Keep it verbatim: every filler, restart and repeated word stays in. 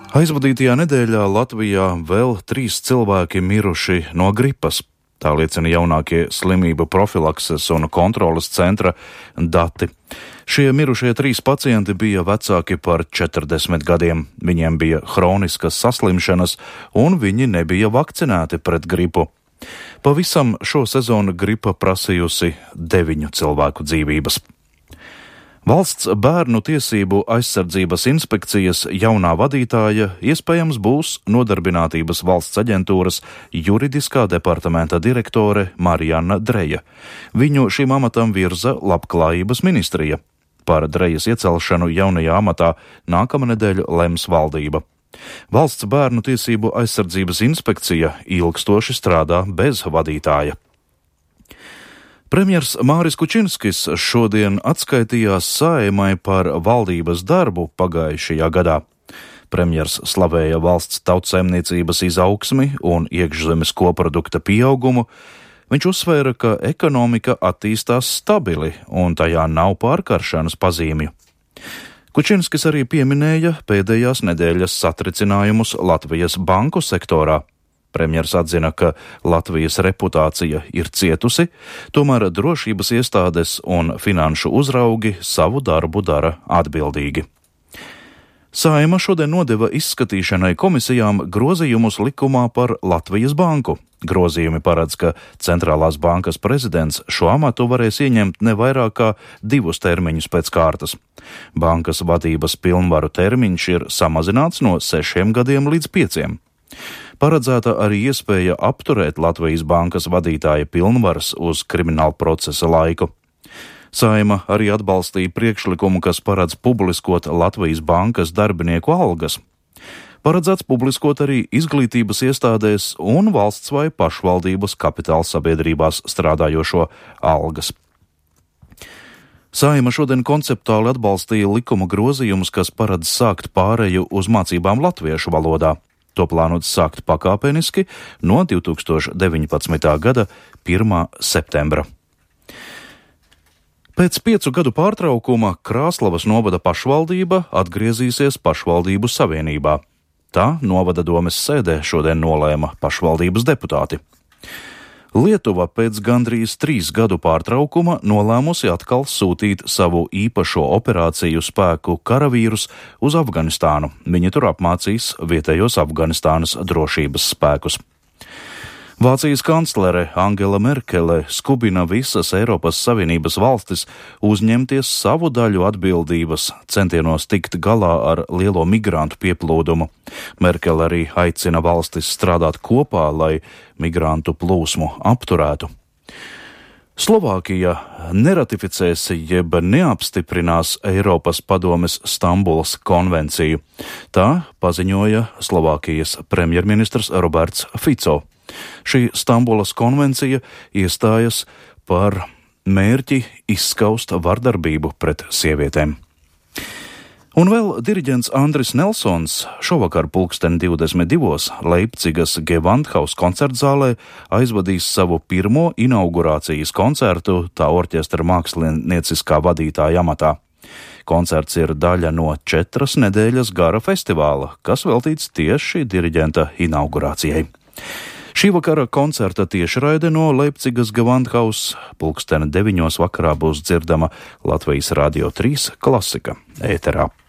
Aizvadītajā nedēļā Latvijā vēl trīs cilvēki miruši no gripas. Tā liecina jaunākie slimību profilakses un kontroles centra dati. Šie mirušie trīs pacienti bija vecāki par četrdesmit gadiem. Viņiem bija hroniskas saslimšanas un viņi nebija vakcinēti pret gripu. Pavisam šo sezonu gripa prasījusi deviņu cilvēku dzīvības. Valsts bērnu tiesību aizsardzības inspekcijas jaunā vadītāja iespējams būs Nodarbinātības valsts aģentūras juridiskā departamenta direktore Marianna Dreja. Viņu šim amatam virza Labklājības ministrija. Par Drejas iecelšanu jaunajā amatā nākamnedēļ lems valdība. Valsts bērnu tiesību aizsardzības inspekcija ilgstoši strādā bez vadītāja. Premjers Māris Kučinskis šodien atskaitījās Saeimai par valdības darbu pagājušajā gadā. Premjers slavēja valsts tautsaimniecības izaugsmi un iekšzemes koprodukta pieaugumu. Viņš uzsvēra, ka ekonomika attīstās stabili un tajā nav pārkaršanas pazīmju. Kučinskis arī pieminēja pēdējās nedēļas satricinājumus Latvijas banku sektorā. Premjers atzina, ka Latvijas reputācija ir cietusi, tomēr drošības iestādes un finanšu uzraugi savu darbu dara atbildīgi. Saeima šodien nodeva izskatīšanai komisijām grozījumus likumā par Latvijas banku. Grozījumi paredz, ka centrālās bankas prezidents šo amatu varēs ieņemt ne vairāk kā divus termiņus pēc kārtas. Bankas vadības pilnvaru termiņš ir samazināts no sešiem gadiem līdz pieciem. Paredzēta arī iespēja apturēt Latvijas bankas vadītāja pilnvaras uz kriminālu procesa laiku. Saeima arī atbalstīja priekšlikumu, kas paredz publiskot Latvijas bankas darbinieku algas. Paredzēts publiskot arī izglītības iestādēs un valsts vai pašvaldības kapitāla sabiedrībās strādājošo algas. Saeima šodien konceptuāli atbalstīja likuma grozījumus, kas paredz sākt pāreju uz mācībām latviešu valodā. To plānots sākt pakāpeniski no divi tūkstoši deviņpadsmitā gada pirmā septembra. Pēc piecu gadu pārtraukuma Krāslavas novada pašvaldība atgriezīsies pašvaldību savienībā. Tā novada domes sēdē šodien nolēma pašvaldības deputāti. Lietuva pēc gandrīz trīs gadu pārtraukuma nolēmusi atkal sūtīt savu īpašo operāciju spēku karavīrus uz Afganistānu. Viņi tur apmācīs vietējos Afganistānas drošības spēkus. Vācijas kanclere Angela Merkele skubina visas Eiropas Savienības valstis uzņemties savu daļu atbildības centienos tikt galā ar lielo migrantu pieplūdumu. Merkele arī aicina valstis strādāt kopā, lai migrantu plūsmu apturētu. Slovākija neratificēs jeb neapstiprinās Eiropas padomes Stambulas konvenciju. Tā paziņoja Slovākijas premjerministrs Roberts Fico. Šī Stambulas konvencija iestājas par mērķi izskaust vardarbību pret sievietēm. Un vēl diriģents Andris Nelsons šovakar pulksten divdesmit divos Leipcigas Gewandhaus koncertzālē aizvadīs savu pirmo inaugurācijas koncertu tā orķestra mākslinieciskā vadītāja amatā. Koncerts ir daļa no četras nedēļas gara festivāla, kas veltīts tieši diriģenta inaugurācijai. Šī vakara koncerta tiešraide no Leipcigas Gewandhaus pulksten deviņos vakarā būs dzirdama Latvijas Radio trīs klasika ēterā.